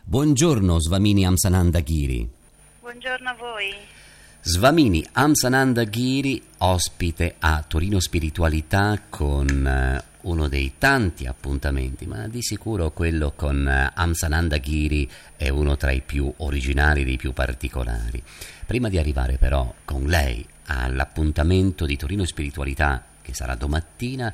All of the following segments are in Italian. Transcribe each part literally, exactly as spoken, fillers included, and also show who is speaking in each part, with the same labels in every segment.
Speaker 1: Buongiorno Svamini Amsananda Giri.
Speaker 2: Buongiorno a voi.
Speaker 1: Svamini Amsananda Giri, ospite a Torino Spiritualità con eh, uno dei tanti appuntamenti, ma di sicuro quello con eh, Amsananda Giri è uno tra i più originali, dei più particolari. Prima di arrivare però con lei all'appuntamento di Torino Spiritualità, che sarà domattina,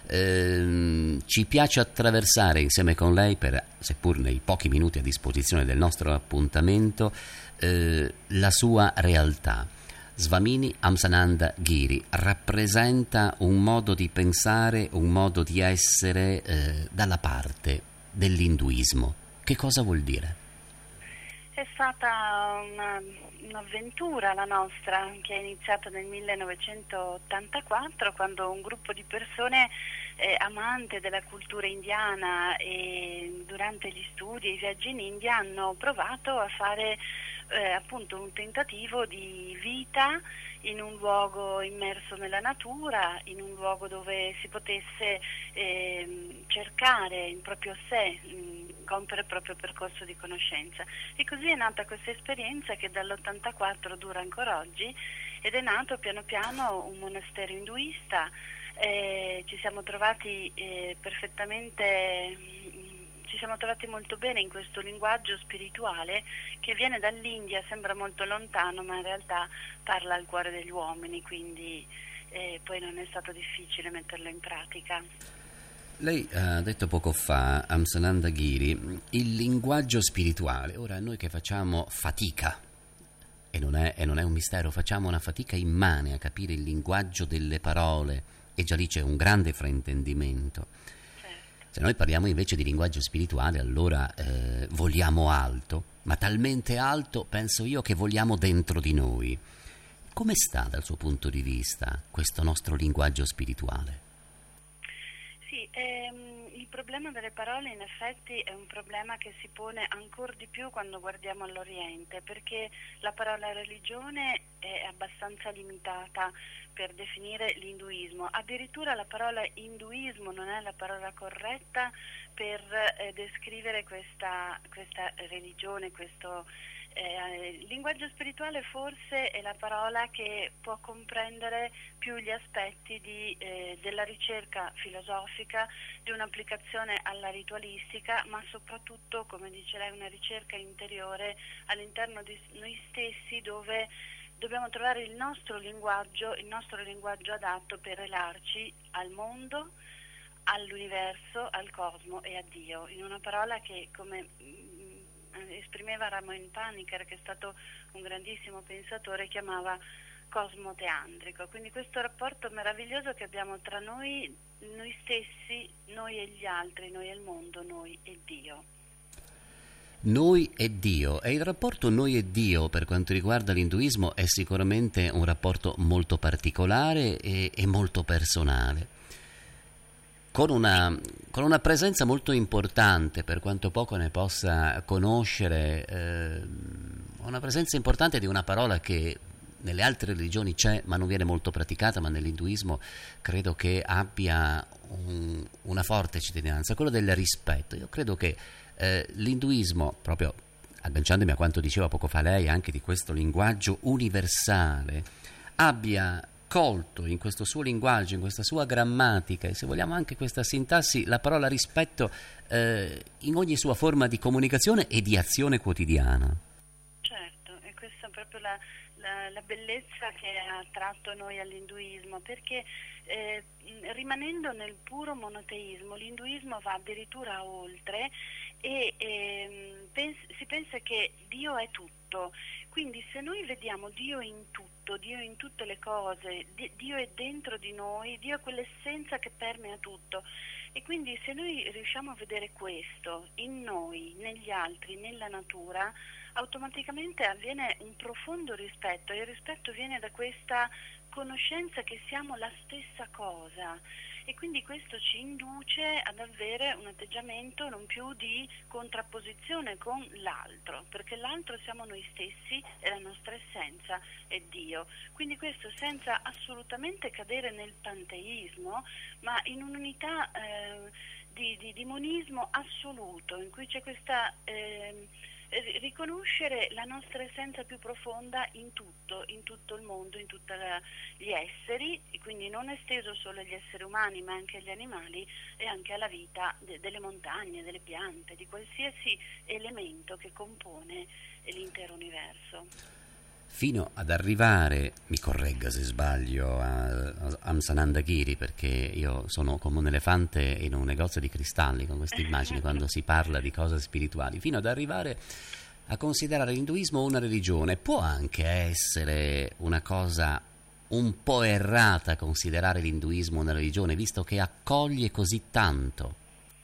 Speaker 1: ehm, ci piace attraversare insieme con lei, per, seppur nei pochi minuti a disposizione del nostro appuntamento, eh, la sua realtà. Svamini Amsananda Giri rappresenta un modo di pensare, un modo di essere eh, dalla parte dell'induismo. Che cosa vuol dire?
Speaker 2: È stata una, un'avventura la nostra, che è iniziata nel millenovecentottantaquattro, quando un gruppo di persone eh, amante della cultura indiana e durante gli studi e i viaggi in India hanno provato a fare eh, appunto un tentativo di vita in un luogo immerso nella natura, in un luogo dove si potesse eh, cercare in proprio sé, mh, compiere il proprio percorso di conoscenza. E così è nata questa esperienza che dall'ottantaquattro dura ancora oggi, ed è nato piano piano un monastero induista. Eh, ci siamo trovati eh, perfettamente, mh, ci siamo trovati molto bene in questo linguaggio spirituale che viene dall'India, sembra molto lontano, ma in realtà parla al cuore degli uomini, quindi eh, poi non è stato difficile metterlo in pratica.
Speaker 1: Lei ha detto poco fa, Amsananda Giri, il linguaggio spirituale. Ora, noi che facciamo fatica, e non è, e non è un mistero, facciamo una fatica immane a capire il linguaggio delle parole, e già lì c'è un grande fraintendimento.
Speaker 2: Certo.
Speaker 1: Se noi parliamo invece di linguaggio spirituale, allora eh, voliamo alto, ma talmente alto, penso io, che voliamo dentro di noi. Come sta dal suo punto di vista questo nostro linguaggio spirituale?
Speaker 2: Sì, ehm, il problema delle parole in effetti è un problema che si pone ancora di più quando guardiamo all'Oriente, perché la parola religione è abbastanza limitata per definire l'induismo. Addirittura la parola induismo non è la parola corretta per eh, descrivere questa, questa religione, questo Eh, il linguaggio spirituale forse è la parola che può comprendere più gli aspetti di, eh, della ricerca filosofica, di un'applicazione alla ritualistica, ma soprattutto, come dice lei, una ricerca interiore all'interno di noi stessi, dove dobbiamo trovare il nostro linguaggio, il nostro linguaggio adatto per relarci al mondo, all'universo, al cosmo e a Dio, in una parola che, come esprimeva Ramon Panikkar, che è stato un grandissimo pensatore, chiamava cosmo teandrico. Quindi questo rapporto meraviglioso che abbiamo tra noi, noi stessi, noi e gli altri, noi e il mondo, noi e Dio.
Speaker 1: Noi e Dio, e il rapporto noi e Dio per quanto riguarda l'induismo è sicuramente un rapporto molto particolare e, e molto personale. Con una, con una presenza molto importante, per quanto poco ne possa conoscere, eh, una presenza importante di una parola che nelle altre religioni c'è ma non viene molto praticata, ma nell'induismo credo che abbia un, una forte cittadinanza, quello del rispetto. Io credo che eh, l'induismo, proprio agganciandomi a quanto diceva poco fa lei anche di questo linguaggio universale, abbia colto in questo suo linguaggio, in questa sua grammatica e se vogliamo anche questa sintassi, la parola rispetto eh, in ogni sua forma di comunicazione e di azione quotidiana.
Speaker 2: Certo, e questa è proprio la, la, la bellezza che ha attratto noi all'induismo, perché eh, rimanendo nel puro monoteismo, l'induismo va addirittura oltre e eh, pens- si pensa che Dio è tutto. Quindi se noi vediamo Dio in tutto, Dio in tutte le cose, Dio è dentro di noi, Dio è quell'essenza che permea tutto, e quindi se noi riusciamo a vedere questo in noi, negli altri, nella natura, automaticamente avviene un profondo rispetto, e il rispetto viene da questa conoscenza che siamo la stessa cosa. E quindi questo ci induce ad avere un atteggiamento non più di contrapposizione con l'altro, perché l'altro siamo noi stessi e la nostra essenza è Dio. Quindi questo senza assolutamente cadere nel panteismo, ma in un'unità eh, di, di, di monismo assoluto, in cui c'è questa eh, riconoscere la nostra essenza più profonda in tutto, in tutto il mondo, in tutti gli esseri, e quindi non esteso solo agli esseri umani ma anche agli animali e anche alla vita de, delle montagne, delle piante, di qualsiasi elemento che compone l'intero universo.
Speaker 1: Fino ad arrivare, mi corregga se sbaglio, a Amsananda Giri, perché io sono come un elefante in un negozio di cristalli con queste immagini quando si parla di cose spirituali, fino ad arrivare a considerare l'induismo una religione. Può anche essere una cosa un po' errata considerare l'induismo una religione, visto che accoglie così tanto.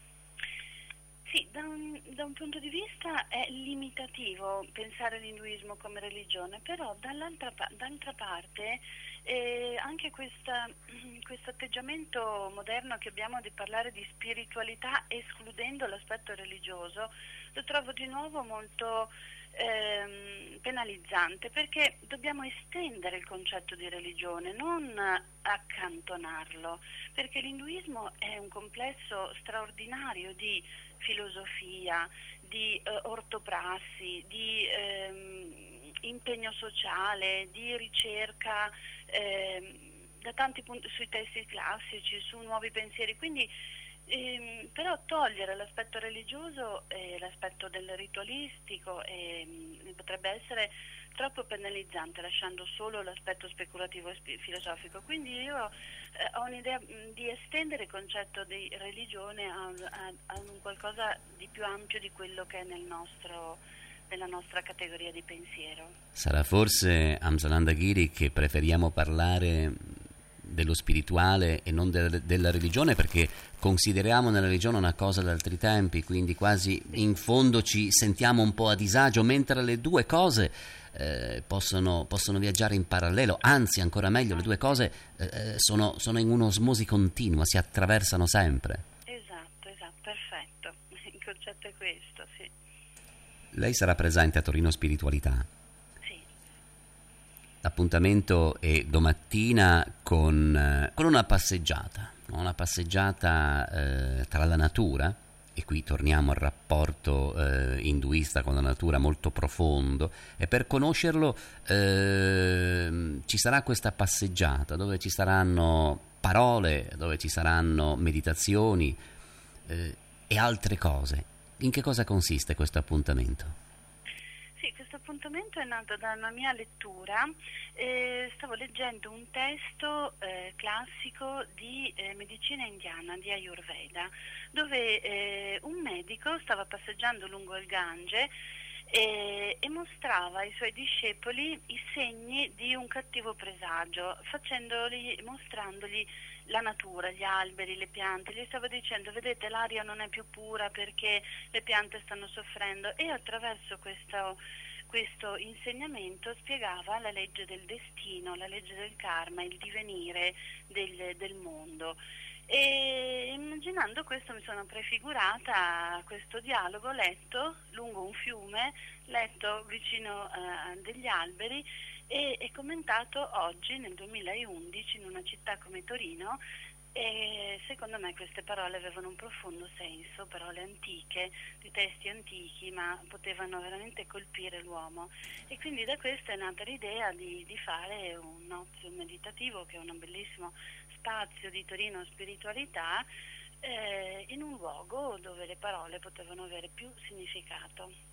Speaker 2: Sì, da un, da un punto di vista è limitativo pensare l'induismo come religione, però dall'altra, dall'altra parte eh, anche questo atteggiamento moderno che abbiamo di parlare di spiritualità escludendo l'aspetto religioso lo trovo di nuovo molto ehm, penalizzante, perché dobbiamo estendere il concetto di religione, non accantonarlo, perché l'induismo è un complesso straordinario di filosofia, di eh, ortoprassi, di ehm, impegno sociale, di ricerca ehm, da tanti punti sui testi classici, su nuovi pensieri, quindi ehm, però togliere l'aspetto religioso e l'aspetto del ritualistico ehm, potrebbe essere troppo penalizzante, lasciando solo l'aspetto speculativo e sp- filosofico. Quindi io eh, ho un'idea mh, di estendere il concetto di religione a, a, a un qualcosa di più ampio di quello che è nel nostro, nella nostra categoria di pensiero.
Speaker 1: Sarà forse, Amsananda Giri, che preferiamo parlare dello spirituale e non de- della religione, perché consideriamo nella religione una cosa da altri tempi, quindi quasi in fondo ci sentiamo un po' a disagio, mentre le due cose eh, possono, possono viaggiare in parallelo, anzi ancora meglio, le due cose eh, sono, sono in un'osmosi continua, si attraversano sempre.
Speaker 2: Esatto, esatto, perfetto, il concetto è questo, sì.
Speaker 1: Lei sarà presente a Torino Spiritualità? L'appuntamento è domattina con, con una passeggiata, una passeggiata eh, tra la natura, e qui torniamo al rapporto eh, induista con la natura molto profondo, e per conoscerlo eh, ci sarà questa passeggiata dove ci saranno parole, dove ci saranno meditazioni eh, e altre cose. In che cosa consiste questo appuntamento?
Speaker 2: Sì, questo appuntamento è nato da una mia lettura. Eh, stavo leggendo un testo eh, classico di eh, medicina indiana, di Ayurveda, dove eh, un medico stava passeggiando lungo il Gange e, e mostrava ai suoi discepoli i segni di un cattivo presagio, facendoli, mostrandogli la natura, gli alberi, le piante. Gli stava dicendo: vedete, l'aria non è più pura perché le piante stanno soffrendo, e attraverso questo, questo insegnamento spiegava la legge del destino, la legge del karma, il divenire del, del mondo. E immaginando questo mi sono prefigurata questo dialogo letto lungo un fiume, letto vicino a degli alberi e, e commentato oggi nel duemilaundici in una città come Torino. E secondo me queste parole avevano un profondo senso, parole antiche, di testi antichi, ma potevano veramente colpire l'uomo, e quindi da questo è nata l'idea di, di fare un ozio meditativo, che è un bellissimo spazio di Torino Spiritualità, eh, in un luogo dove le parole potevano avere più significato.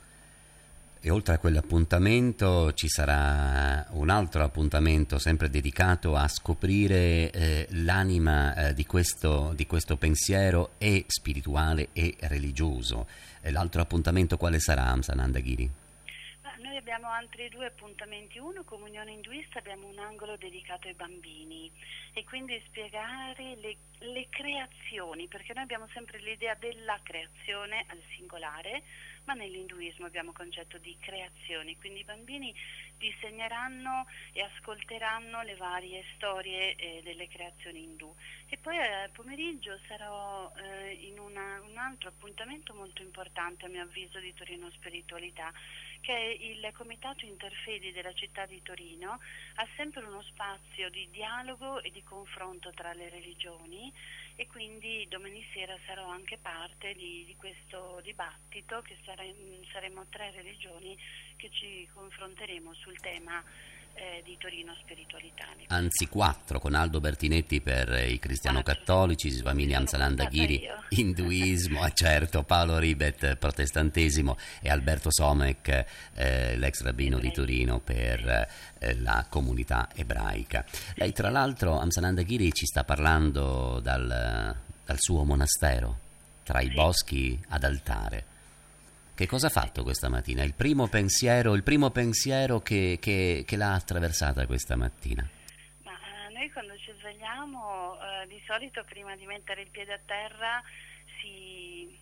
Speaker 1: E oltre a quell'appuntamento ci sarà un altro appuntamento sempre dedicato a scoprire eh, l'anima eh, di, questo, di questo pensiero, e spirituale e religioso. E l'altro appuntamento quale sarà, Amsananda Giri?
Speaker 2: Noi abbiamo altri due appuntamenti. Uno, comunione induista, abbiamo un angolo dedicato ai bambini, e quindi spiegare le, le creazioni, perché noi abbiamo sempre l'idea della creazione al singolare, ma nell'induismo abbiamo il concetto di creazioni, quindi i bambini disegneranno e ascolteranno le varie storie eh, delle creazioni indù. E poi al pomeriggio sarò eh, in una, un altro appuntamento molto importante, a mio avviso, di Torino Spiritualità, che è il Comitato Interfedi della città di Torino. Ha sempre uno spazio di dialogo e di confronto tra le religioni, e quindi domani sera sarò anche parte di, di questo dibattito, che sare, saremo tre religioni che ci confronteremo sul tema eh, di Torino Spiritualità.
Speaker 1: Anzi quattro, con Aldo Bertinetti per i cristiano-cattolici, Swamini Amsanandaghiri, induismo, eh, certo, Paolo Ribet, protestantesimo, e Alberto Somek, eh, l'ex rabbino di Torino, per eh, la comunità ebraica. Lei tra l'altro, Amsanandaghiri, ci sta parlando dal, dal suo monastero, tra i boschi ad altare. Che cosa ha fatto questa mattina? Il primo pensiero, il primo pensiero che, che, che l'ha attraversata questa mattina?
Speaker 2: Ma eh, noi quando ci svegliamo, eh, di solito prima di mettere il piede a terra si,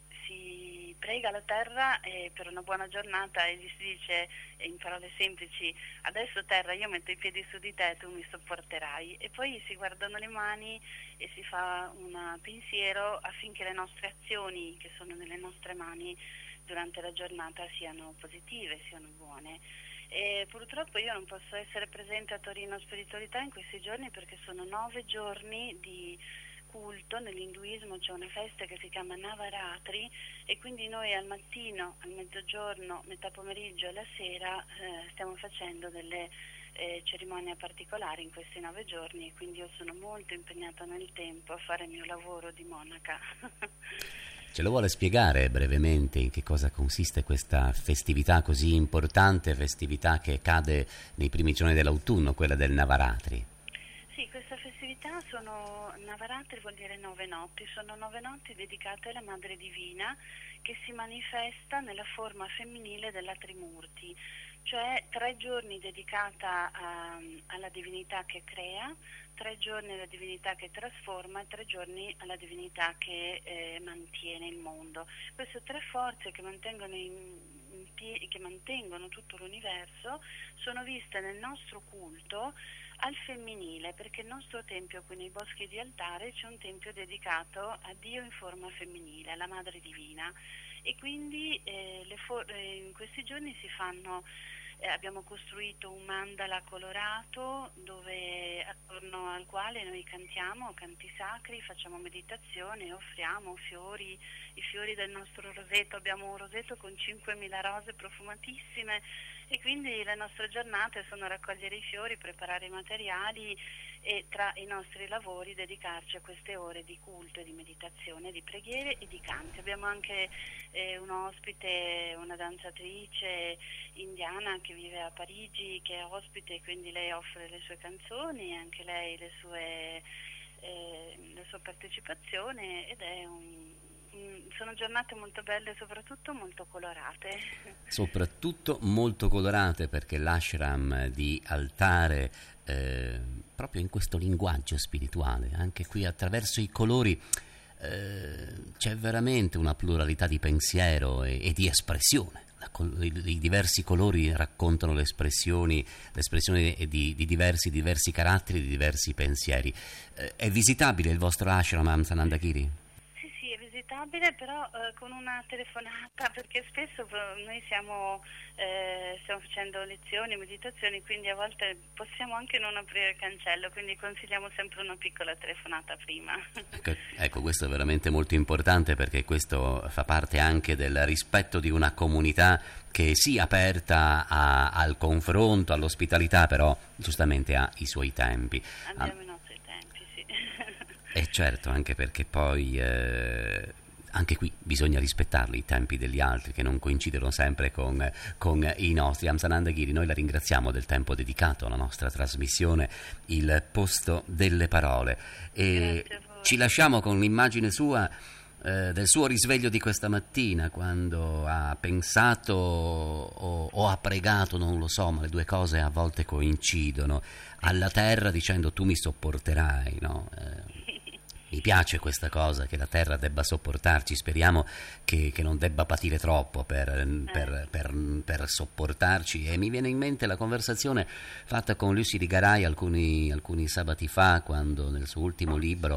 Speaker 2: si prega la terra eh, per una buona giornata, e gli si dice eh, in parole semplici: adesso terra, io metto i piedi su di te, tu mi sopporterai. E poi si guardano le mani e si fa un pensiero affinché le nostre azioni, che sono nelle nostre mani, durante la giornata siano positive, siano buone. E purtroppo io non posso essere presente a Torino Spiritualità in questi giorni, perché sono nove giorni di culto. Nell'induismo c'è una festa che si chiama Navaratri, e quindi noi al mattino, al mezzogiorno, metà pomeriggio e la sera eh, stiamo facendo delle eh, cerimonie particolari in questi nove giorni, e quindi io sono molto impegnata nel tempo a fare il mio lavoro di monaca.
Speaker 1: Ce lo vuole spiegare brevemente in che cosa consiste questa festività così importante, festività che cade nei primi giorni dell'autunno, quella del Navaratri?
Speaker 2: Sì, questa festività sono, Navaratri vuol dire nove notti, sono nove notti dedicate alla Madre Divina, che si manifesta nella forma femminile della Trimurti, cioè tre giorni dedicata a, alla divinità che crea, tre giorni alla divinità che trasforma e tre giorni alla divinità che eh, mantiene il mondo. Queste tre forze che mantengono, in, in pie- che mantengono tutto l'universo sono viste nel nostro culto al femminile, perché il nostro tempio qui nei boschi di Altare c'è un tempio dedicato a Dio in forma femminile, alla Madre Divina, e quindi eh, le for- eh, in questi giorni si fanno Eh, abbiamo costruito un mandala colorato, dove, attorno al quale noi cantiamo canti sacri, facciamo meditazione, offriamo fiori, i fiori del nostro roseto. Abbiamo un roseto con cinquemila rose profumatissime, e quindi le nostre giornate sono raccogliere i fiori, preparare i materiali e tra i nostri lavori dedicarci a queste ore di culto e di meditazione, di preghiere e di canti. Abbiamo anche eh, un ospite, una danzatrice indiana che vive a Parigi, che è ospite, quindi lei offre le sue canzoni e anche lei le sue, eh, la sua partecipazione, ed è un sono giornate molto belle e soprattutto molto colorate.
Speaker 1: Soprattutto molto colorate, perché l'ashram di Altare, eh, proprio in questo linguaggio spirituale, anche qui attraverso i colori, eh, c'è veramente una pluralità di pensiero e, e di espressione. I, i diversi colori raccontano le espressioni, le espressioni di, di diversi, diversi caratteri, di diversi pensieri. Eh, è visitabile il vostro ashram, Amsanandaghiri?
Speaker 2: Però eh, con una telefonata, perché spesso noi siamo eh, stiamo facendo lezioni, meditazioni, quindi a volte possiamo anche non aprire il cancello, quindi consigliamo sempre una piccola telefonata prima.
Speaker 1: Ecco, ecco, questo è veramente molto importante, perché questo fa parte anche del rispetto di una comunità che sia aperta a, al confronto, all'ospitalità, però giustamente ha i suoi tempi.
Speaker 2: Abbiamo ah. i nostri tempi, sì.
Speaker 1: E certo, anche perché poi eh, anche qui bisogna rispettarli, i tempi degli altri, che non coincidono sempre con, con i nostri. Amsanandaghiri, noi la ringraziamo del tempo dedicato alla nostra trasmissione, Il Posto delle Parole, e ci lasciamo con l'immagine sua eh, del suo risveglio di questa mattina, quando ha pensato o, o ha pregato, non lo so, ma le due cose a volte coincidono, alla terra dicendo: tu mi sopporterai, no? Eh, Mi piace questa cosa, che la terra debba sopportarci, speriamo che, che non debba patire troppo per, per, per, per sopportarci. E mi viene in mente la conversazione fatta con Lucy Rigarai alcuni, alcuni sabati fa, quando nel suo ultimo libro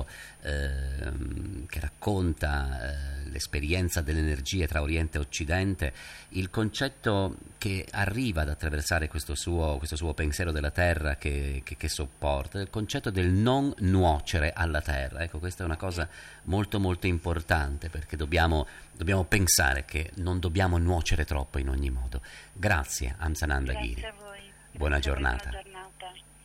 Speaker 1: eh, che racconta eh, l'esperienza delle energie tra Oriente e Occidente, il concetto che arriva ad attraversare questo suo, questo suo pensiero della terra che, che, che sopporta, il concetto del non nuocere alla terra. Ecco, questa è una cosa molto molto importante, perché dobbiamo, dobbiamo pensare che non dobbiamo nuocere troppo in ogni modo. Grazie Amsananda Giri.
Speaker 2: Grazie a voi.
Speaker 1: Buona
Speaker 2: Grazie a voi,
Speaker 1: giornata.
Speaker 2: buona giornata.